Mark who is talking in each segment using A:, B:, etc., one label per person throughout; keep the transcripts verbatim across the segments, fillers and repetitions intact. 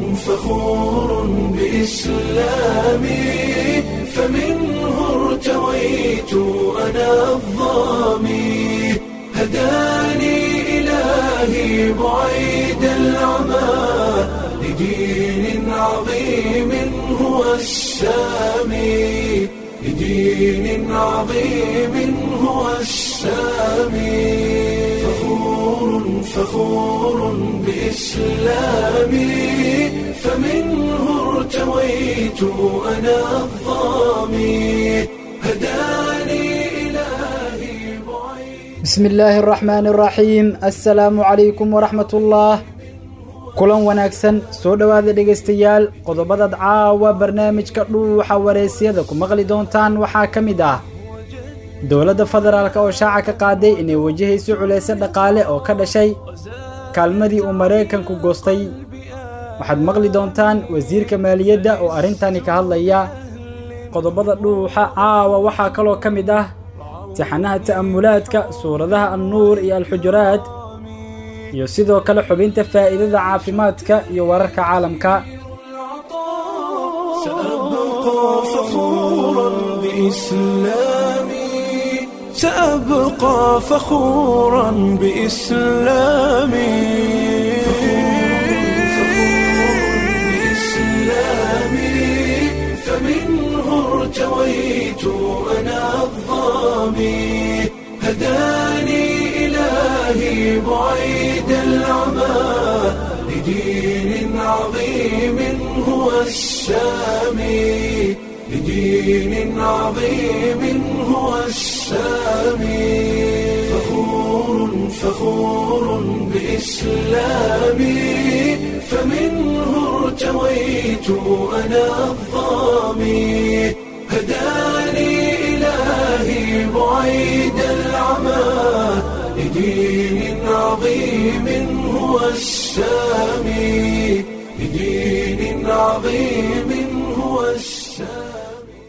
A: فخور بإسلامي فمنه ارتويت أنا الضامي هداني إلهي بعيد العمى لدين عظيم هو السامي لدين عظيم هو السامي فخور فخور بإسلامي فمنه ارتويت أنا الضامي هداني إلهي بعيد.
B: بسم الله الرحمن الرحيم. السلام عليكم ورحمة الله. kulan wanaagsan soo dhawaada dhageystayaal qodobada caawa barnaamijka dhuuxa wareysyada ku maqli doontaan waxaa kamid ah dawladda federaalka oo shaaca ka qaaday inay wajahayso culays dhaqaale oo ka dhashay kaalmadii uu Mareykanku goostay. waxaad maqli doontaan wasiirka maaliyadda oo arintani ka hadlaya. qodobada dhuuxa caawa waxaa kaloo kamid ah saxanaha ta'amulaadka suuradaha an-nuur iyo al-hujuraat iyo sidoo kale xubinta faa'iidada caafimaadka iyo wararka caalamka.
A: سأبقى فخورا بإسلامي سأبقى فخورا بإسلامي فمنه ارتويت أنا الضامي هداني إلهي بعيد العمى لدين عظيم هو السامي لدين عظيم هو السامي فخور فخور بإسلامي فمنه ارتويت أنا الضامي هداني إلهي بعيد العمى لدين عظيم هو السامي لدين عظيم هو السامي.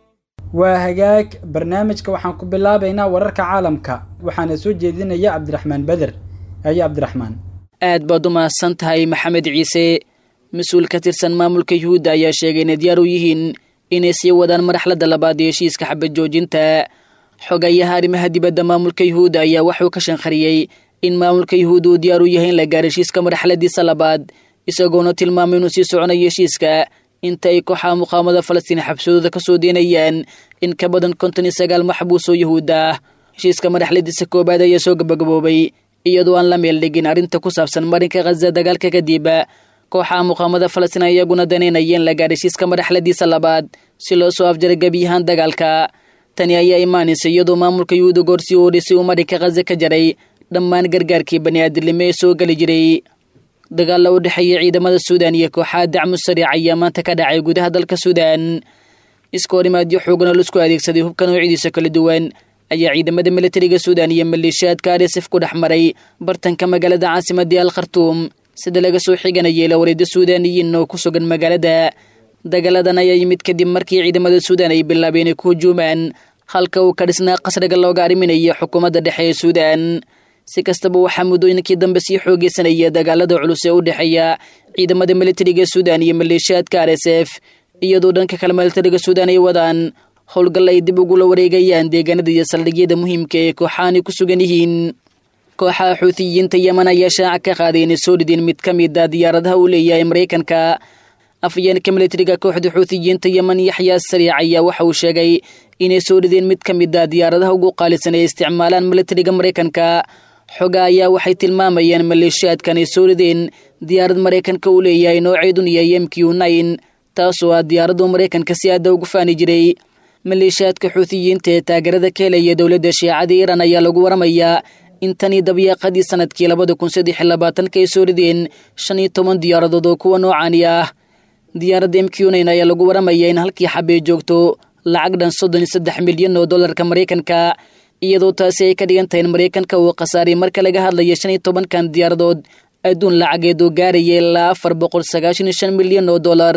B: وهجاك برنامجك waxaan ku bilaabaynaa wararka caalamka waxaana soo jeedinaya Cabdiraxmaan Badar. ay Cabdiraxmaan
C: aad baad u mahadsan tahay Maxamed Ciise. mas'uul ka tirsan maamulka Yuhuudda ayaa sheegay in diyaar u yihiin inay sii wadaan marxaladda labaad ee heshiiska xabad joojinta. xogayaha arrimaha dibadda maamulka Yuhuudda ayaa wuxuu ka shanqariyay in maamulka Yuhuudda uu diyaar u yahay in la gaaro heshiiska marxaladiisa labaad isagoona tilmaamay inuu sii soconayo heshiiska inta ay kooxaha muqaamada Falastiin xabsadooda ka soo deenayaan in ka badan konton iyo sagaal maxbuus oo Yuhuud ah. heshiiska marxaladiisa koobaad ayaa soo gabagaboobay iyadoo aan la meel dhigin arrinta ku saabsan marinka Gaza dagaalka kadib. kooxaha muqaamada Falastiin ayaguna daneynayeen la gaaro heshiiska marxaladiisa labaad si loo soo afjaro gabiyahan dagaalka. tani ayaa imaanaysa iyadoo maamulka Yuhuudda goorsi uu dhisay uu marinka Gaza ka jaray dhammaan gargaarkii bani'aadamnimo ee soo gali jiray. dagaal u dhexeeya ciidamada Suudaan iyo kooxaha dacmu sariic ayaa maanta ka dhacay gudaha dalka Suudaan. iskoorimaadyo xooggan oo la isku adeegsaday hubka noocyadiisa kala duwan ayaa ciidamada militariga Suudaan iyo maleeshiyaadka R S F ku dhex maray bartanka magaalada caasimadda Al Khartoum sida laga soo xiganayay lawareeda Suudaaniyiin oo ku sugan magaalada. dagaaladan ayaa yimid kadib markii ciidamada Suudaan ay bilaabeen inay ku hujuumaan halka uu ka dhisnaa qasriga looga ariminayo xukuumadda dhexe ee Suudaan. si kastaba waxaa muddooyinkii dambe sii xoogeysanaya dagaalada culus ee u dhexeeya ciidamada militariga Suudaan iyo maleeshiyaadka R S F iyadoo dhanka kale militariga Suudaan ay wadaan howlgal ay dib ugu la wareegayaan deegaanada iyo saldhigyada muhiimka ee kooxahani ku sugan yihiin. kooxaha Xuutiyiinta Yemen ayaa shaaca ka qaaday inay soo dhideen mid ka mid ah diyaaradaha uu leeyahay Mareykanka. afyeenka militariga kooxda Xuutiyiinta Yemen Yaxya Sariic ayaa waxa uu sheegay inay soo dhideen mid ka mid ah diyaaradaha ugu qaalisan ee isticmaalaan militariga Mareykanka. xoga ayaa waxay tilmaamayeen maleeshiyaadkan ay soo dhideen diyaarad Mareykanka uu leeyahay nooceedu yahay M Q nine taasoo ah diyaaradda Mareykanka si aad ugu faani jiray. maleeshiyaadka Xuutiyiinta ee taageerada ka helaya dowladda Shiicada Iran ayaa lagu waramayaa in tani dabiiqadii sanadkii laba kun saddex iyo labaatan ay soo dhideen shan iyo toban diyaaradood oo kuwa noocan ah. diyaaradda M Q nine ayaa lagu waramayaa in halkii xabay joogto lacag dhan soddon iyo saddex milyan oo dollarka Mareykanka iyadoo taasi ay ka dhigan tahay in Mareykanka uu khasaaray marka laga hadlayo shan iyo toban kan diyaaradood adduun lacageed oo gaaraya ilaa afar boqol sagaashan iyo shan milyan oo dollar.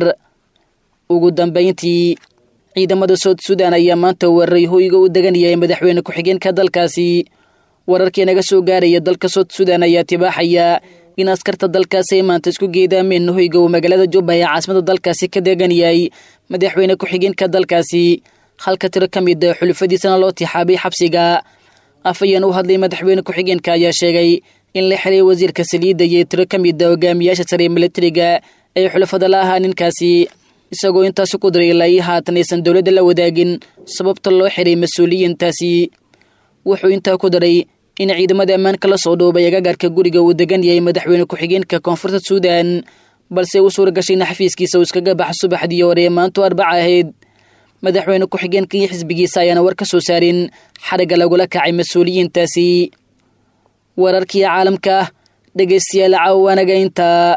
C: ugu dambeyntii ciidamada South Sudan ayaa maanta weeraray hoyga u degan yahay madaxweyne ku-xigeenka dalkaasi. wararkii naga soo gaaraya dalka South Sudan ayaa tibaaxaya in askarta dalkaasi ay maanta isku geedaameen hoyga uu magaalada Jubba ee caasimada dalkaasi ka degan yahay madaxweyne ku-xigeenka dalkaasi halka tiro ka mid ah xulufadiisana loo tixaabay xabsiga. afayeen u hadlay madaxweyne ku-xigeenka ayaa sheegay in la xiray wasiirka saliidda iyo tiro ka mid ah hogaamiyaasha sare militariga ay xulufada la ahaa ninkaasi, isagoo intaas ku daray ilaa haatan aysan dowladda la wadaagin sababta loo xiray mas-uuliyiintaasi. wuxuu intaa ku daray in ciidamada ammaanka la soo dhoobay agagaarka guriga uu degan yahay madaxweyne ku-xigeenka koonfurta Suudaan, balse uu suura gashay in xafiiskiisa uu iskaga baxo subaxdii hore ee maanta Arbaca ahayd. madaxweyne ku-xigeenka iyo xisbigiisa ayaana war ka soo saarin xariga lagula kacay mas-uuliyiintaasi. wararkii caalamka dhegeystayaal caawanaga intaa.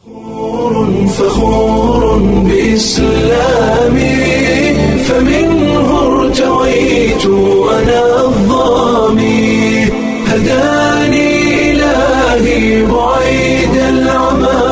A: فخور بإسلامي فمنه ارتويت أنا الضامي هداني إلهي بعيد العمى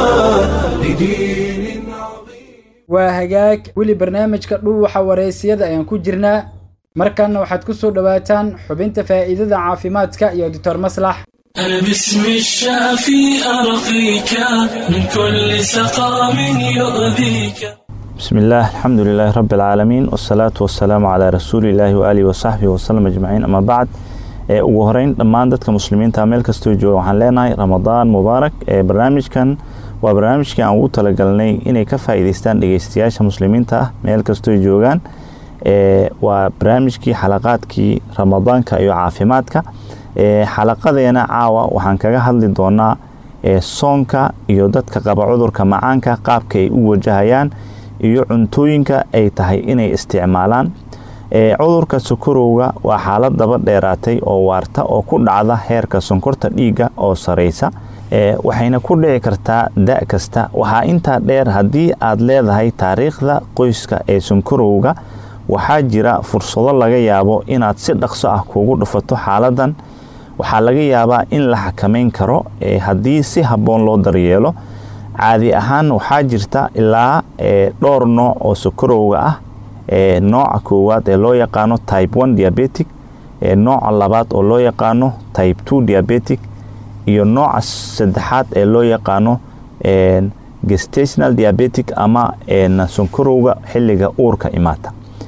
A: لدين عظيم.
B: waa hagaag weli barnaamijka dhuuxa wareysiyada ayaan ku jirnaa. markaana waxaad ku soo dhawaataan xubinta faa'iidada caafimaadka iyo Doctor Maslax.
D: أنا باسم الشافي أرقيك من كل سقام يؤذيك.
E: بسم الله الحمد لله رب العالمين والصلاة والسلام على رسول الله وآله وصحبه وسلم أجمعين. أما بعد ugu horeyn dhammaan dadka muslimiinta meel kastoo jooga waxaan leenahay Ramadaan Mubaarak. barnaamijkan waa barnaamijkii aan ugu talagalnay inay ka faa'iideystaan dhageystayaasha muslimiinta ah meel kastoo joogaan. waa barnaamijkii xalaqaadkii Ramadaanka iyo caafimaadka. xalaqadeena caawa waxaan kaga hadli doonaa soonka iyo dadka qaba cudurka macaanka qaabka ay u wajahayaan iyo cuntooyinka ay tahay inay isticmaalaan. cudurka sokorowga waa xaalad daba dheeraatay oo waarta oo ku dhacda heerka sonkorta dhiigga oo sareysa, waxayna ku dhici kartaa da' kasta. waxaa intaa dheer haddii aad leedahay taariikhda qoyska ee sonkorowga, waxaa jira fursado laga yaabo inaad si dhaqso ah kuugu dhufato xaaladan. waxaa laga yaabaa in la xakameyn karo haddii si habboon loo daryeelo. caadi ahaan waxaa jirta ilaa dhowr nooc oo sokorowga ah. nooca koowaad ee loo yaqaano type one diabetic, nooca labaad oo loo yaqaano type two diabetic, iyo nooca saddexaad ee loo yaqaano gestational diabetic ama sonkorowga xilliga uurka imaata.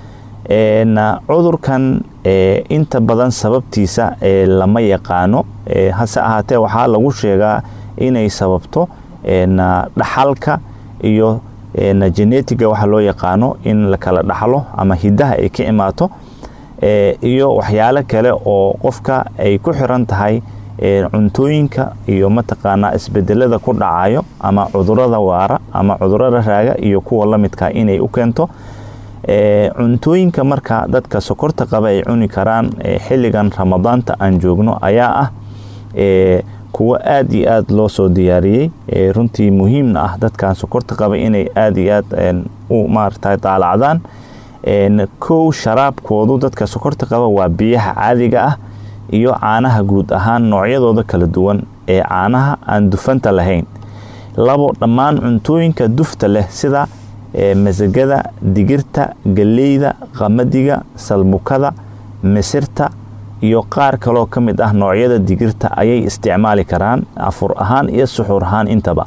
E: cudurkan inta badan sababtiisa lama yaqaano, hase ahaatee waxaa lagu sheegaa inay sababto dhaxalka iyo genetiga waxa loo yaqaano in la kala dhaxlo ama hidaha ay ka imaato, iyo waxyaalo kale oo qofka ay ku xiran tahay cuntooyinka iyo mataqaanaa isbedelada ku dhacayo ama cudurada waara ama cudurada raaga iyo kuwa la midka inay u keento. cuntooyinka marka dadka sokorta qaba ay cuni karaan xilligan Ramadaanta aan joogno ayaa ah kuwa aad iyo aad loo soo diyaariyey. runtii muhiimna ah dadkan sokorta qaba inay aad iyo aad u maartay daalacdaan. kow sharaabkoodu dadka sokorta qaba waa biyaha caadiga ah iyo caanaha guud ahaan noocyadooda kala duwan ee caanaha aan dufanta lahayn. labo dhammaan cuntooyinka dufta leh sida masagada, digirta, galeyda, qamadiga, salbukada, misirta iyo qaar kaloo ka mid ah noocyada digirta ayay isticmaali karaan afur ahaan iyo suxuur ahaan intaba.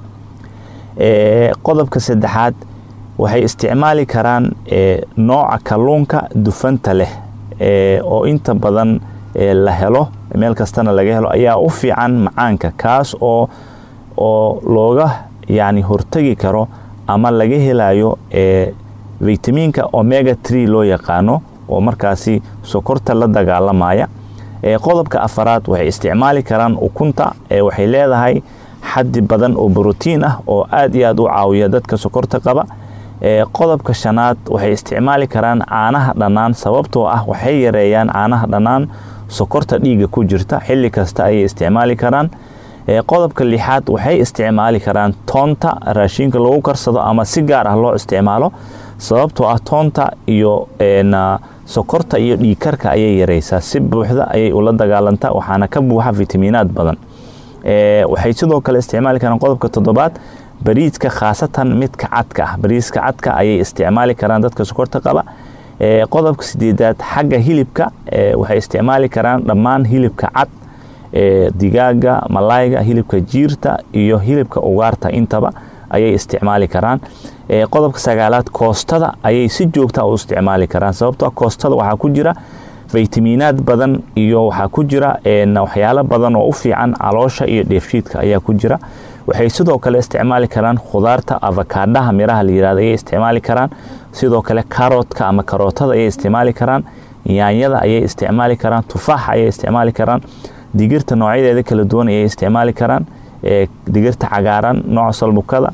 E: qodobka saddexaad waxay isticmaali karaan nooca kalluunka dufanta leh oo inta badan la helo meel kastana laga helo ayaa u fiican macaanka, kaas oo oo looga yani hortagi karo ama laga helayo vitaminka omega three loo yaqaano oo markaasi sokorta la dagaalamaya. qodobka afaraad waxay isticmaali karaan ukunta, waxay leedahay xaddi badan oo borotiin ah oo aad iyo aad u caawiya dadka sokorta qaba. qodobka shanaad waxay isticmaali karaan caanaha dhanaan sababtoo ah waxay yareeyaan caanaha dhanaan sokorta dhiigga ku jirta, xilli kasta ayay isticmaali karaan. qodobka lixaad waxay isticmaali karaan toonta raashinka lagu karsado ama si gaar ah loo isticmaalo sababtoo ah toonta iyo sokorta iyo dhiigkarka ayay yareysaa, si buuxda ayay ula dagaalantaa, waxaana ka buuxa fitamiinaad badan. waxay sidoo kale isticmaali karaan qodobka toddobaad bariiska, khaasatan midka cadka ah. bariiska cadka ayay isticmaali karaan dadka sokorta qaba. qodobka sideedaad xagga hilibka waxay isticmaali karaan dhammaan hilibka cad digaaga, malayga, hilibka jiirta iyo hilibka ugaarta intaba ayay isticmaali karaan. qodobka sagaalaad koostada ayay si joogta u isticmaali karaan sababtoo koostada waxaa ku jira faytamiinaad badan iyo waxaa ku jira waxyaalo badan oo u fiican caloosha iyo dheefshiidka ayaa ku jira. waxay sidoo kale isticmaali karaan khudaarta avocadaha miraha la yiraahdo ayay isticmaali karaan. sidoo kale karootka ama karootada ayay isticmaali karaan. yaanyada ayay isticmaali karaan. tufaaxa ayay isticmaali karaan. digirta noocyadeeda kala duwan ayay isticmaali karaan. digirta cagaaran nooca salbukada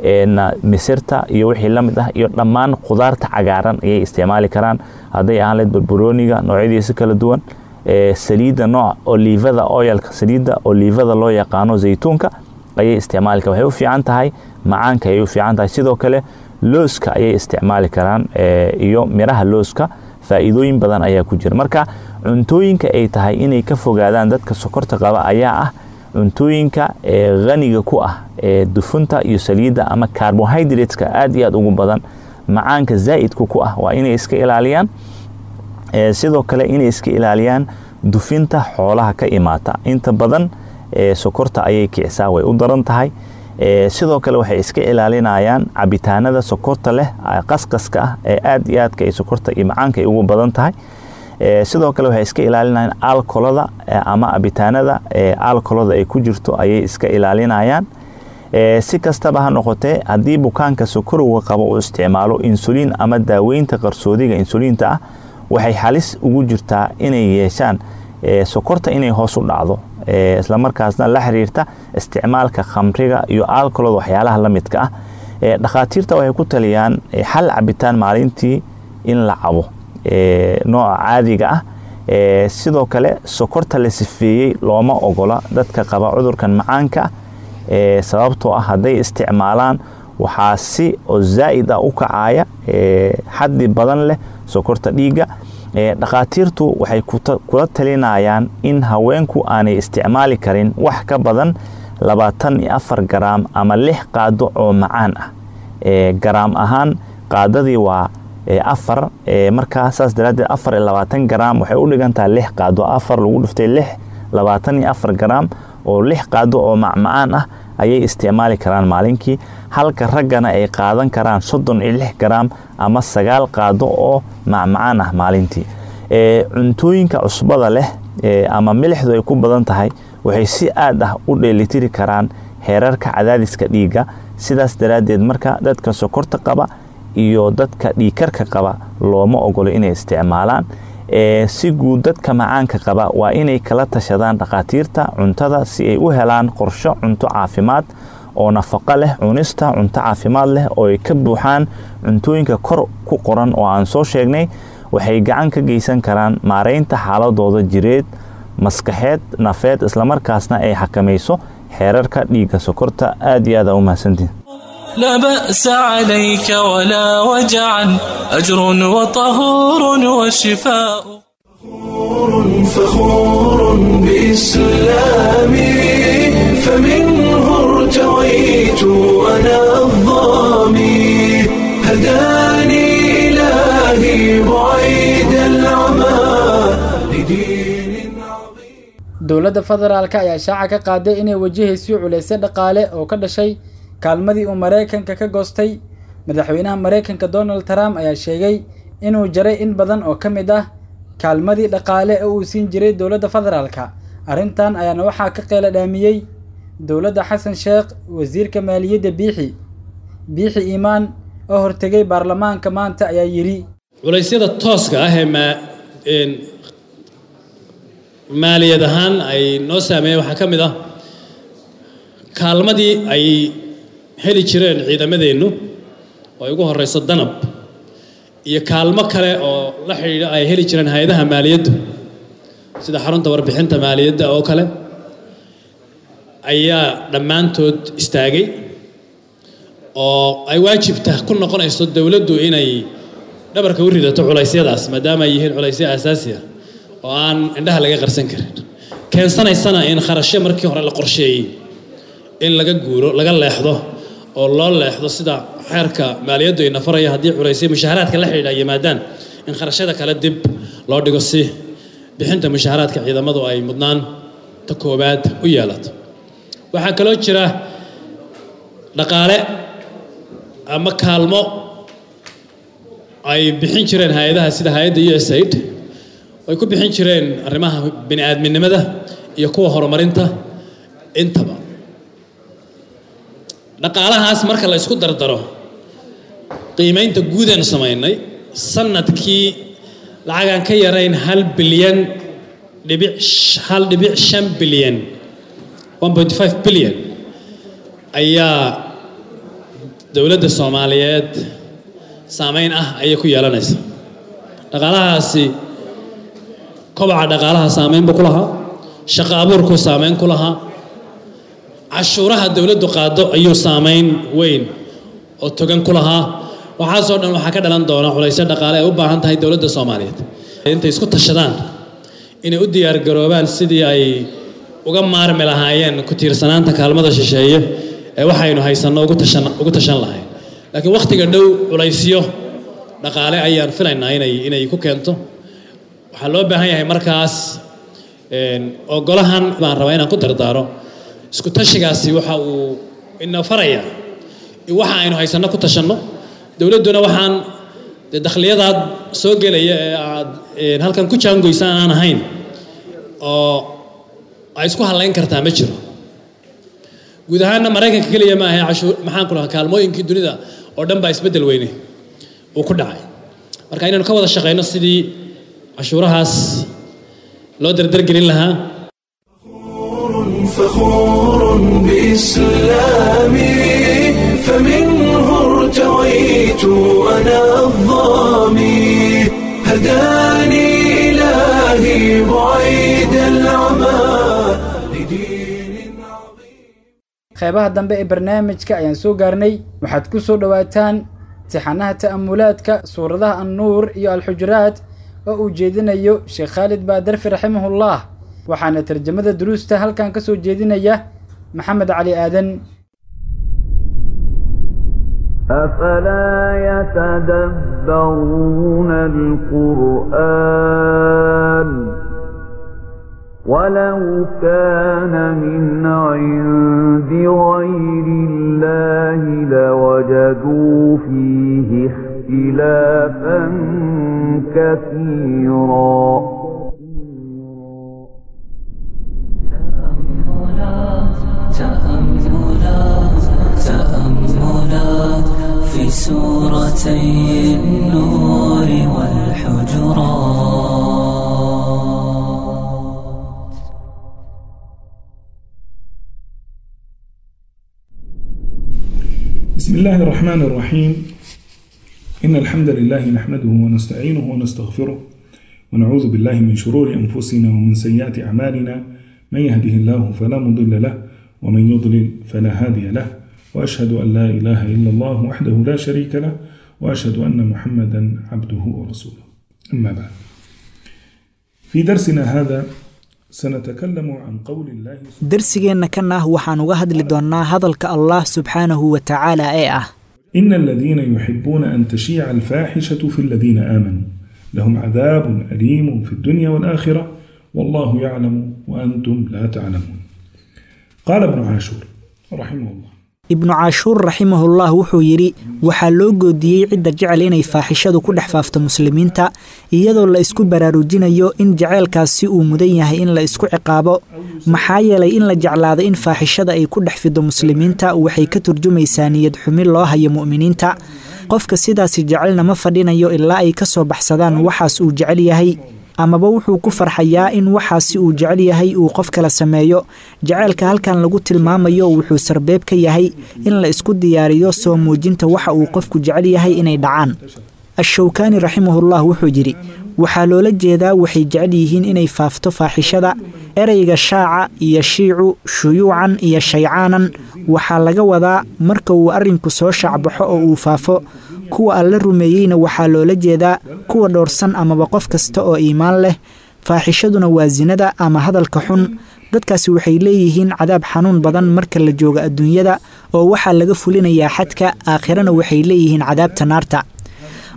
E: misirta iyo wixii la mid ah iyo dhammaan khudaarta cagaaran ayay isticmaali karaan. hadday ahaan lahayd barbarooniga noocyadiisa kala duwan, saliidda nooca olivada oilka saliidda olivada loo yaqaano zaytuunka ayay isticmaali karaan. waxay u fiican tahay macaanka ayay u fiican tahay. sidoo kale looska ayay isticmaali karaan iyo miraha looska faa'iidooyin badan ayaa ku jira. marka cuntooyinka ay tahay inay ka fogaadaan dadka sokorta qaba ayaa ah cuntooyinka qaniga ku ah dufunta iyo saliidda ama carbohydrateska aad iyo aad ugu badan, macaanka zaa'idku ku ah waa inay iska ilaaliyaan. sidoo kale inay iska ilaaliyaan dufinta xoolaha ka imaata. inta badan sokorta ayay kicisaa, way u daran tahay. sidoo kale waxay iska ilaalinayaan cabitaanada sokorta leh qasqaska ah ee aad iyo aadka ay sokorta iyo macaanka ay ugu badan tahay. sidoo kale waxay iska ilaalinayaan alkolada ama cabitaanada alkolada ay ku jirto ayay iska ilaalinayaan. si kastaba ha noqotee haddii bukaanka sokorowga qabo uu isticmaalo insuliin ama daaweynta qarsoodiga insuliinta ah waxay halis ugu jirtaa inay yeeshaan sokorta inay hoos u dhacdo, isla markaasna la xiriirta isticmaalka khamriga iyo alkolada waxyaalaha la midka ah. dhakhaatiirta waxay ku taliyaan hal cabitaan maalintii in la cabo nooca caadiga ah. sidoo kale sokorta la sifeeyey looma ogola dadka qaba cudurkan macaanka sababtoo ah hadday isticmaalaan waxaa si oo zaa'id ah u kacaya xaddi badan leh sokorta dhiigga. dhakhaatiirtu waxay kula talinayaan in haweenku aanay isticmaali karin wax ka badan labaatan iyo afar garaam ama lix qaado oo macaan ah. garaam ahaan qaadadii waa afar, markaa saas daraaddeed afar iyo labaatan garaam waxay u dhigantahay lix qaado. afar lagu dhuftay lix, labaatan iyo afar garaam oo lix qaado oo macmacaan ah ayay isticmaali karaan maalinkii, halka raggana ay qaadan karaan soddon iyo lix garaam ama sagaal qaado oo macmacaan ah maalintii. cuntooyinka cusbada leh ama milixdu ay ku badan tahay waxay si aad ah u dheelitiri karaan heerarka cadaadiska dhiigga. sidaas daraaddeed marka dadka sokorta qaba iyo dadka dhiigkarka qaba looma ogolo inay isticmaalaan. si guud dadka macaanka qaba waa inay kala tashadaan dhakhaatiirta cuntada si ay u helaan qorsho cunto caafimaad oo nafaqo leh. cunista cunto caafimaad leh oo ay ka buuxaan cuntooyinka kor ku qoran oo aan soo sheegnay waxay gacan ka geysan karaan maareynta xaaladooda jireed, maskaxeed, nafeed, islamarkaasna ay xakamayso xeerarka dhiigga sokorta. aad iyo aad u mahadsantiin.
D: لا بأس عليك ولا وجعا أجر وطهور وشفاء.
A: فخور بإسلامي فمنه ارتويت أنا الضامي هداني إلهي بعيد العمى لدين عظيم.
B: dowladda federaalka ayaa shaaca ka qaaday inay wajahayso culeysyo dhaqaale oo ka dhashay kaalmadii uu Mareykanka ka goostay. madaxweynaha Mareykanka Donald Trump ayaa sheegay inuu jaray in badan oo kamid ah kaalmadii dhaqaale ee uu siin jiray dowladda federaalka. arrintan ayaana waxaa ka qeyla dhaamiyay dowladda Xasan Sheekh, wasiirka maaliyadda Biixi Biixi Iimaan oo hortagay baarlamaanka maanta ayaa yiri
F: culeysyada tooska ah ee maaliyad ahaan ay noo saameeyay waxaa kamid ah kaalmadii ay heli jireen ciidamadeennu oo ugu horeyso danab iyo kaalmo kale oo la xiriira ay heli jireen hay'adaha maaliyadda sida xarunta warbixinta maaliyadda oo kale ayaa dhammaantood istaagay oo ay waajibta ku noqonayso dawladdu inay dhabarka u ridato culeysyadaas maadaama ay yihiin culeysyo aasaasi ah oo aan indhaha laga qarsan karin, keensanaysana in kharashyo markii hore la qorsheeyay in laga guuro laga leexdo oo loo leexdo sida xeerka maaliyaddu ay nafaraya haddii culeysyo mushaharaadka la xidhiidha yimaadaan in kharashyada kale dib loo dhigo si bixinta mushaharaadka ciidamadu ay mudnaan ta koobaad u yeelato. waxaa kaloo jira dhaqaale ama kaalmo ay bixin jireen hay'adaha sida hay'adda U S A I D ay ku bixin jireen arrimaha bini'aadminimada iyo kuwa horumarinta intaba. dhaqaalahaas marka la isku dardaro qiimaynta guud aan samaynay sanadkii lacagaan ka yarayn hal bilyan dhibic hal dhibic shan bilyan one point five bilyan ayaa dowladda Soomaaliyeed saameyn ah ayay ku yeelanaysaa. dhaqaalahaasi kobaca dhaqaalaha saameyn buu ku lahaa, shaqo abuurku saameyn ku lahaa, cashuuraha dowladdu qaado ayuu saameyn weyn oo togan ku lahaa. waxaasoo dhan waxaa ka dhalan doona culaysyo dhaqaale ay u baahan tahay dowladda Soomaaliyeed intay isku tashadaan inay u diyaar garoobaan sidii ay uga maarmi lahaayeen ku tiirsanaanta kaalmada shisheeye ee waxaynu haysanno ugu tashan ugu tashan lahayn. laakiin waqtiga dhow culaysyo dhaqaale ayaan filaynaa inay inay ku keento. waxaa loo baahan yahay markaas een ogolahan baan rabaa inaan ku dardaaro isku tashigaasi waxa uu ina faraya in waxa aynu haysanno ku tashanno. dowladduna waxaan dakhliyaad soo gelaya ee aad halkan ku jaangoysaan aan ahayn oo ay isku halayn kartaa ma jiro. guud ahaan Mareykanka kaliya ma aha cashuur maxaan ku lahaa kaalmooyinkii dunida oo dhan baa isbedel weyne uu ku dhacay. marka inaynu ka wada shaqeyno sidii cashuurahaas loo dardar gelin lahaa.
A: فخور بإسلامي فمنه ارتويت أنا الظامي هداني إلهي بعيد العمى لدين عظيم.
B: qeybaha dambe ee barnaamijka ayaan soo gaarnay. waxaad ku soo dhawaataan imtixaanaha ta'amulaadka suuradaha an-nuur iyo al-xujuraat oo uu jeedinayo Sheekh Khalid Baadarfi raximahullah. waxaana tarjamada duruusta halkan ka soo jeedinaya Maxamed Cali Aadan.
G: أفلا يتدبرون القرآن ولو كان من عند غير الله لوجدوا فيه اختلافا كثيرا.
H: تأملات تأملات في سورتي النور والحجرات.
I: بسم الله الرحمن الرحيم. إن الحمد لله نحمده ونستعينه ونستغفره ونعوذ بالله من شرور أنفسنا ومن سيئات أعمالنا. من يهده الله فلا مضل له ومن يضلل فلا هادي له وأشهد أن لا إله إلا الله وحده لا شريك له وأشهد أن محمدا عبده ورسوله. أما بعد، في درسنا هذا سنتكلم عن قول الله.
J: درسنا كنا وحان وهد لدونا هذا الله سبحانه وتعالى إيه
I: إن الذين يحبون أن تشيع الفاحشة في الذين آمنوا لهم عذاب أليم في الدنيا والآخرة والله يعلم وأنتم لا تعلمون. قال ابن عاشور رحمه الله.
J: ابن عاشور رحمه الله وحو يري waxaa loo goodiyay cid jecel inay faaxishadu ku dhex faafto muslimiinta iyadoo la isku baraarujinayo in jaceelkaasi uu mudan yahay in la isku ciqaabo. maxaa yeelay in la jeclaado in faaxishada ay ku dhex fido muslimiinta waxay ka turjumaysaa niyad xumi loo hayo mu'miniinta. qofka sidaas jecelna ma fadhinayo ilaa ay ka soo baxsadaan waxaas uu jecel yahay, amaba wuxuu ku farxayaa in waxaasi uu jecel yahay uu qof kala sameeyo. jaceelka halkan lagu tilmaamayo wuxuu sarbeeb ka yahay in la isku diyaariyo soo muujinta waxa uu qofku jecel yahay inay dhacaan. ash-Shawkani rahimahullah wuxuu yiri waxaa loola jeedaa waxay jecel yihiin inay faafto faaxishada. ereyga shaaca iyo shiicu shuyuucan iyo shaycaanan waxaa laga wadaa marka uu arrinku soo shacbaxo oo uu faafo. kuwa alla rumeeyeyna waxaa loola jeedaa kuwa dhoorsan amaba qof kasta oo iimaan leh. faaxishaduna waa zinada ama hadalka xun. dadkaasi waxay leeyihiin cadaab xanuun badan marka la joogo adduunyada oo waxaa laga fulinayaa xadka aakhirana waxay leeyihiin cadaabta naarta.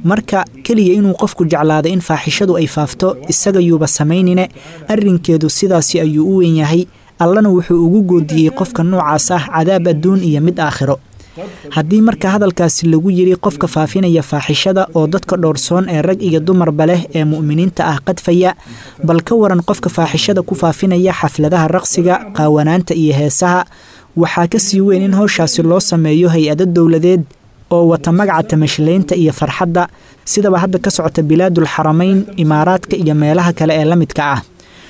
J: marka keliya inuu qofku jeclaado in faaxishadu ay faafto isagayuuba samaynine arrinkeedu sidaasi ayuu u weyn yahay allana wuxuu ugu goodiyey qofka noocaas ah cadaab adduun iyo mid aakhiro haddii marka hadalkaasi lagu yidhi qofka faafinaya faaxishada oo dadka dhowrsoon ee rag iyo dumarba leh ee mu'miniinta ah qadfaya bal ka waran qofka faaxishada ku faafinaya xafladaha raqsiga qaawanaanta iyo heesaha waxaa ka sii weyn in howshaasi loo sameeyo hay-ado dowladeed oo wata magaca tamashlaynta iyo farxadda sidaba hadda ka socota bilaadul xaramayn imaaraadka iyo meelaha kale ee la midka ah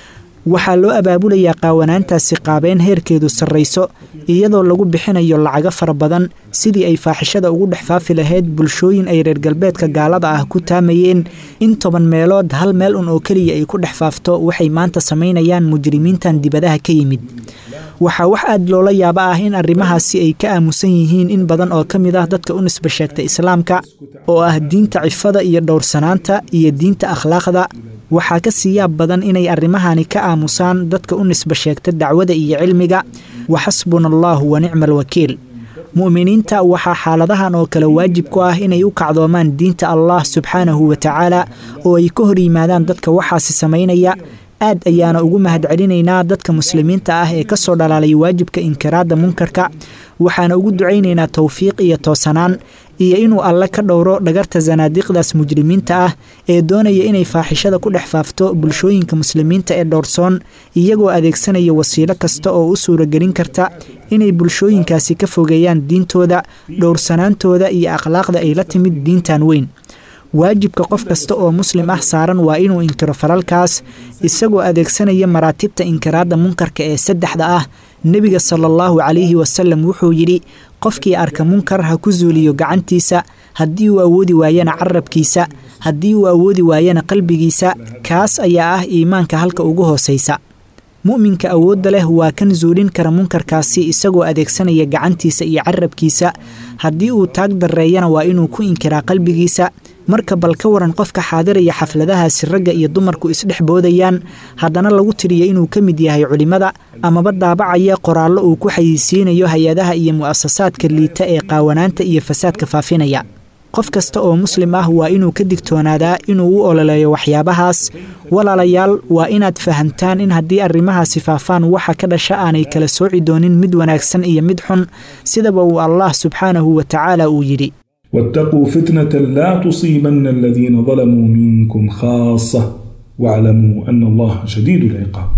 J: waxaa loo abaabulayaa qaawanaantaasi qaabeen heerkeedu sarrayso iyadoo lagu bixinayo lacago fara badan sidii ay faaxishada ugu dhex faafi lahayd bulshooyin ay reer galbeedka gaalada ah ku taamayeen in toban meelood hal meel un oo keliya ay ku dhex faafto waxay maanta samaynayaan mujrimiintan dibadaha ka yimid waxaa wax aad loola yaaba ah in arrimahaasi ay ka aamusan yihiin in badan oo ka mid ah dadka u nisba sheegta islaamka oo ah diinta cifada iyo dhowrsanaanta iyo diinta akhlaaqda waxaa ka sii yaab badan inay arrimahani ka aamusaan dadka u nisba sheegta dacwada iyo cilmiga waxasbuna allaahu wa nicma alwakiil mu'miniinta waxaa xaaladahan oo kale waajib ku ah inay u kacdoomaan diinta allah subxaanahu wa tacaala oo ay ka hor yimaadaan dadka waxaasi samaynaya aad ayaana ugu mahadcelinaynaa dadka muslimiinta ah ee ka soo dhalaalay waajibka inkiraadda munkarka waxaana ugu ducaynaynaa towfiiq iyo toosanaan iyo inuu alle ka dhowro dhagarta sanaadiiqdaas mujrimiinta ah ee doonaya inay faaxishada ku dhex faafto bulshooyinka muslimiinta ee dhowrsoon iyagoo adeegsanaya wasiilo kasta oo u suuragelin karta inay bulshooyinkaasi ka fogeeyaan diintooda dhowrsanaantooda iyo akhlaaqda ay la timid diintan weyn waajibka qof kasta oo muslim ah saaran waa inuu inkiro falalkaas isagoo adeegsanaya maraatibta inkiraadda munkarka ee saddexda ah nebiga sala allahu calayhi wasalam wuxuu yidhi qofkii arka munkar ha ku suuliyo gacantiisa haddii uu awoodi waayana carabkiisa haddii uu awoodi waayana qalbigiisa kaas ayaa ah iimaanka halka ugu hoosaysa mu'minka awoodda leh waa kan suulin kara munkarkaasi isagoo adeegsanaya gacantiisa iyo carabkiisa haddii uu taag darreeyana waa inuu ku inkiraa qalbigiisa marka bal ka waran qofka xaadiraya xafladahaasi ragga iyo dumarku isdhex boodayaan haddana lagu tiriya inuu ka mid yahay culimmada amaba daabacaya qoraallo uu ku xayisiinayo hay-adaha iyo mu'asasaadka liita ee qaawanaanta iyo fasaadka faafinaya qof kasta oo muslim ah waa inuu ka digtoonaadaa inuu u ololeeyo waxyaabahaas walaalayaal waa inaad fahamtaan in haddii arrimahaasi faafaan waxa ka dhasha aanay kala sooci doonin mid wanaagsan iyo mid xun sidaba uu allah subxaanahu wa tacaala uu yidhi
I: واتقوا فتنة لا تصيبن الذين ظلموا منكم خاصة واعلموا أن الله شديد العقاب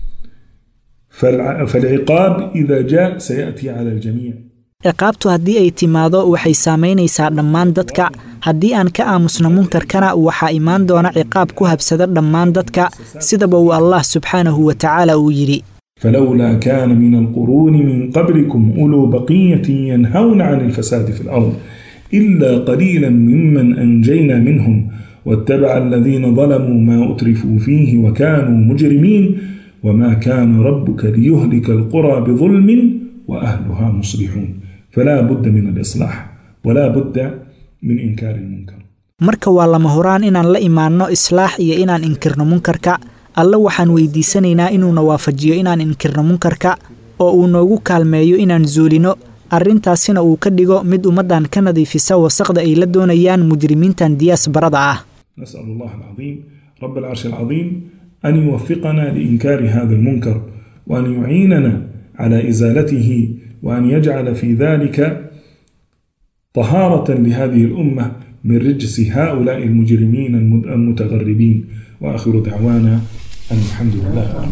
I: فالعقاب إذا جاء سيأتي على الجميع
J: ciqaabtu haddii ay timaado waxay saamaynaysaa dhammaan dadka haddii aan ka aamusno munkarkana waxaa imaan doona ciqaab ku habsada dhammaan dadka sidaba uu allah subxaanahu wa tacaala uu yidhi
I: فلولا كان من القرون من قبلكم أولو بقية ينهون عن الفساد في الأرض إلا قليلا ممن أنجينا منهم واتبع الذين ظلموا ما أترفوا فيه وكانوا مجرمين وما كان ربك ليهلك القرى بظلم وأهلها مصلحون فلا بد من الإصلاح ولا بد من إنكار المنكر
J: marka waa lama horaan inaan la imaanno islaax iyo inaan inkirno munkarka alla waxaan weydiisanaynaa inuuna waafajiyo inaan inkirno munkarka oo uu noogu kaalmeeyo inaan zuulino arrintaasina uu ka dhigo mid ummaddan ka nadiifisa wasaqda ay la doonayaan mujrimiintan diyaas barada ah
I: نسأل الله العظيم رب العرش العظيم أن يوفقنا لإنكار هذا المنكر وأن يعيننا على إزالته وأن يجعل في ذلك طهارة لهذه الأمة من رجس هؤلاء المجرمين المتغربين وآخر دعوانا أن الحمد لله رب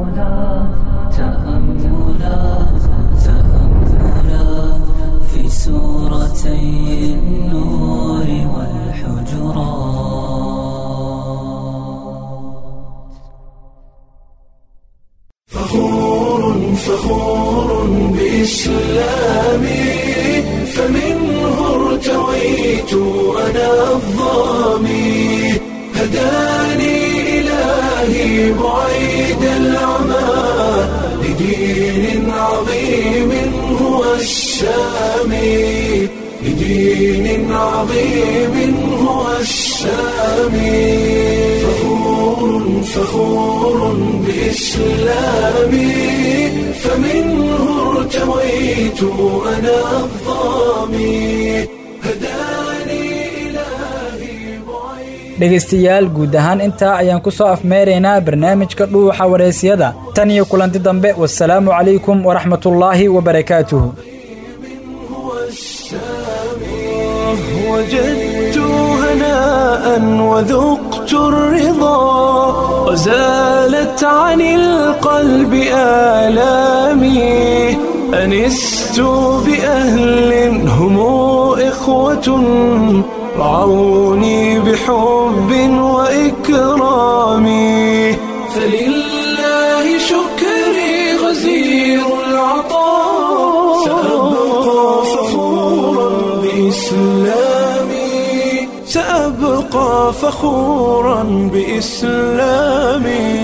H: العالمين في سورتي النور والحجرات
A: فخور فخور بإسلامي فمنه ارتويت أنا الظامي هداني إلهي بعيد العمى لدين عظيم هو السامي لدين عظيم هو السامي فخور فخور بإسلامي فمنه ارتويت أنا الظامي هداني إلهي
B: dhegaystayaal guud ahaan intaa ayaan ku soo afmeeraynaa barnaamijka dhuuxa wareysyada tan iyo kulanti dambe wassalaamu calaykum waraxmatullaahi wabarakaatuhu
A: وجدت هناء وذقت الرضا وزالت عن القلب آلامي أنست بأهل هم إخوة رعوني بحب وإكرام فلله شكري غزير العطاء سأبقى فخورا بإسلامي سأبقى فخورا بإسلامي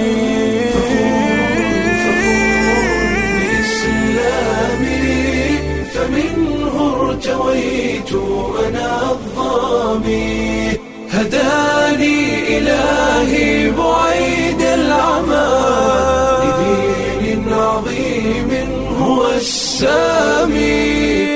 A: فمنه ارتويت أنا الظامي هداني إلهي بعيد العمى لدين عظيم هو السامي